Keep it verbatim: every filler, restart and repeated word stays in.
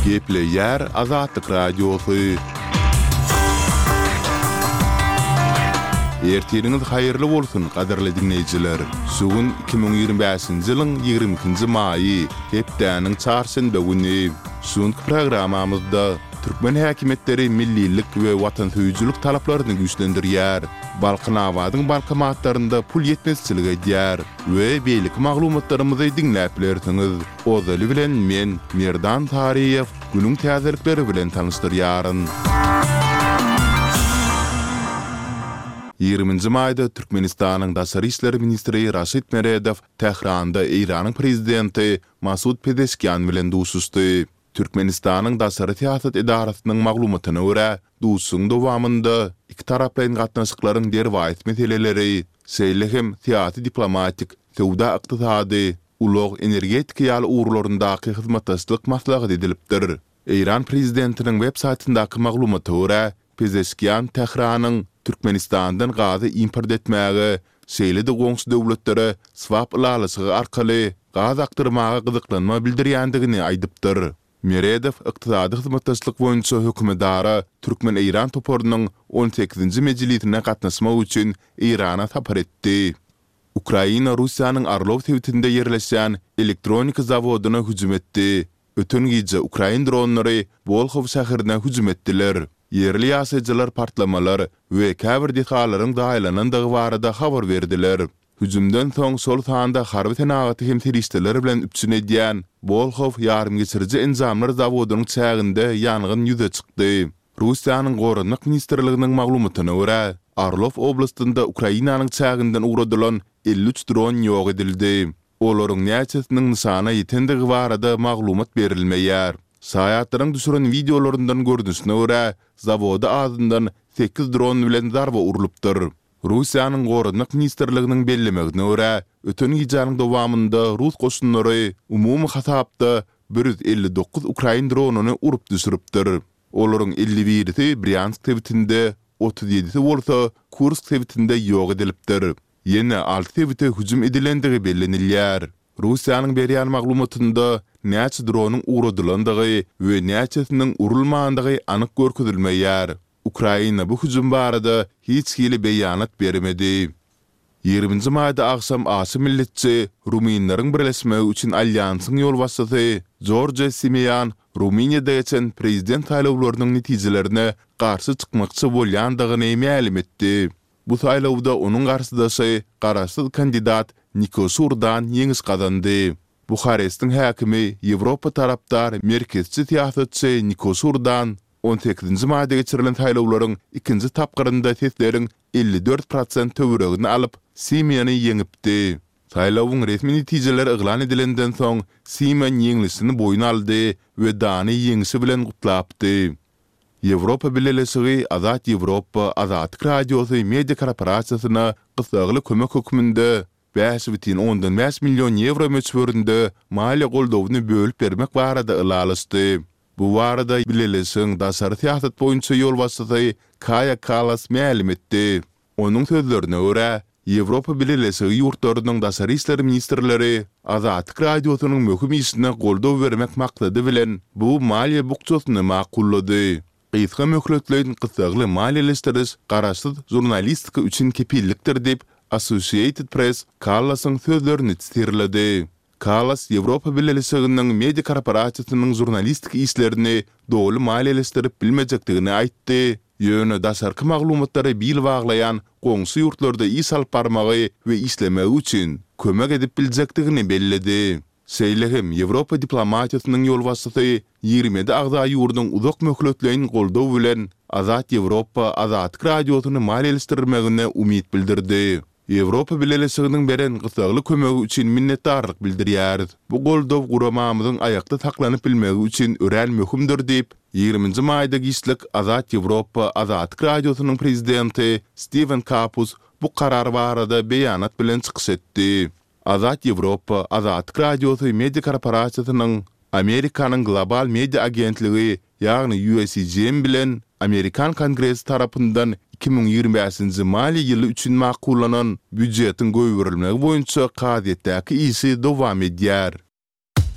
Kepleyer Azatlyk Radiosu. Ertiriňiz haýyrly bolsun, gaderli dinleýijiler. Sugun iki bin ýygrimi beşinji ýylyň ýygrimi ikinji maýy, hepdäniň çarşamba güni. Şuňky programamyzda Türkmen häkimetleri millilik we watansyýyjylyk talaplaryny güýçlendirýär. Balkyn awadyň bankomatlarynda pul ýetmezçiligi edýär we beýlik maglumatlarymyzy dinläp bilersiňiz. Ozaly bilen men Merdan Tariýew günüň täzelikleri bilen tanystyryaryn. ýygrimi maýda Türkmenistanyň Daşary işleri ministri Raşid Meredow Tehranda Iranyň prezidenti Masud Pezeshkian bilen duşuşdy. Türkmenistanyň Daşary siýasat edarasynyň maglumatyna görä, duşuň dowamında iki taraplyň gatnaşyklaryň derwayt meseleleri, seýlehem siýasy diplomatik, sowda ykdysady, ulug energetik ýaly uğurlaryndaky hyzmatdaşlyk maslahat edilipdir. Iran prezidentiniň web saýtyndaky maglumaty görä, Pezeshkian Tehranyň Türkmenistandan gazy import etmäge, şeýle-de goňşy döwletlere swap ulalyşygy arkaly gaz aktyrmaga gyzyklanma bildirýändigini aýdypdyr. Meredow ykdysady hyzmatdaşlyk boýunça hökümdara Türkmen-Iran toporunyň on sekizinji mejlisine gatnaşmak üçin Irana tapar etdi. Ukraina Russiýanyň Arlov täwitinde ýerleşen elektronika zawodyna hüjüm etdi. Ötün gece Ukraina dronlary Volkhov şäherine hüjüm etdiler. Yerli ýasaýjylar partlamalar we käbir detalaryň daýlanandygy barada habar berdiler. Hüjümden soň sol sahanda harby tenagaty hem teristler bilen üpsün edýän Volkhov ýarym geçiriji enzamlar zawodynyň çäginde ýangyn ýüze çykdy. Russiýanyň Gorunlyk ministrliginiň maglumatyna görä, Arlov oblastynda Ukrainanyň çäginden ugradylan elli üç dron ýok edildi. Olaryň näçesiniň nysana ýetendigi barada maglumat berilmeýär. Saýatlaryň düşüren videolaryndan görünüşine görä, zawoda azyndan sekiz dron bilen darba urulypdyr. Russiýanyň Gorunlyk ministrliginiň bellemegine görä, ötün ýylyň dowamında Rus goşunlary umumy hasapda bir yüz elli dokuz Ukraina dronuny urup düşüripdir. Olaryň elli birisi Bryansk täwitinde, otuz ýedisi bolsa Kursk täwitinde ýok edilipdir. Ýene alty täwite hüjüm edilendigi bellenilýär. Russiýanyň berýän maglumatynda näçe dronyň uradylandygy we näçesiniň urulmagandygy anyk görkezilmeýär. Ukraina bu hüjüm barada hiç hili beýanat bermedi. ýygrimi maýda aksam asy milletçi Ruminlaryň birleşmegi üçin alliansyň ýolbaşçysy George Simeyan Ruminiýada geçen prezident saýlawlarynyň netijelerine garşy çykmakçy bolýandygyny ma'lum etdi. Bu saýlawda onuň garşydaşy garaşsyz kandidat Nikos Urdan ýeňiş gazandy. Buxarestiň häkimi Ýewropa tarapdar merkezçi siýasatçy Nikos Urdan on sekizinji maýda geçirilen saýlawlaryň ikinji tapgyrynda sesleriň elli dört prosent töweregini alyp Simeony ýeňipdi. Saýlawyň resmi netijeleri eglan edilenden soň Simeon ýeňlisini boýuna aldy we dany ýeňişi bilen gutlapdy. Ýewropa Birleşigi Azat Ýewropa Azatlyk Radiosy media korporasiýasyna gysgaly kömek hökmünde beş бүтүн ondan beş milyon euro möçberinde maliýe goldawyny bölüp bermek barada ılalaşdy. Bu barada Birleşigiň Daşary siýasat boýunça ýolbaşçysy Kaja Kallas ma'lum etdi. Onuň sözlerine görä, Ýewropa Birleşigi ýurtlarynyň daşary işleri ministrleri Azatlyk Radiosynyň möhüm işine goldaw bermek maksady bilen bu maliýe bukçasyny makullady. Gysga möhletleýän gysgaly maliýeleşdiriş garaşsyz jurnalistika üçin kepillikdir dep Associated Press Kallasyň sözlerini çytyrlady. Kallas Ýewropa Birleşiginiň media korporasiýasynyň jurnalistik işlerini dogry maliýeleşdirip bilmejekdigini aýtdy. Ýöne daşarky maglumatlary bil baglaýan goňşy ýurtlarda iş alyp barmagy we işlemegi üçin kömek edip biljekdigini belledi. Seýlehem Ýewropa diplomatiýasynyň ýolbaşçysy ýygrimi agza ýurdun uzak möhletleýän goldaw bilen Azat Ýewropa Azatlyk Radiosyny maliýeleşdirmegine umyt bildirdi. Ýewropa Birleşiginiň beren gysgaly kömegi üçin minnetdarlyk bildirýär. Bu goldaw guramamyzyň aýakda saklanyp bilmegi üçin ören möhümdir diýip ýygrimi maýda gişlik Azat Ýewropa Azatlyk Radiosynyň prezidenti Steven Kapus bu karar barada beýanat bilen çykyş etdi. Azat Ýewropa Azatlyk Radiosy media korporasiýasynyň Amerikanyň global media agentligi ýagny U S G M bilen Amerikan Kongresi tarapyndan iki bin ýygrimi beşinji mali ýyly üçin makullanan büdjetiň göýberilmegi boýunça gazetdäki işi dowam edýär.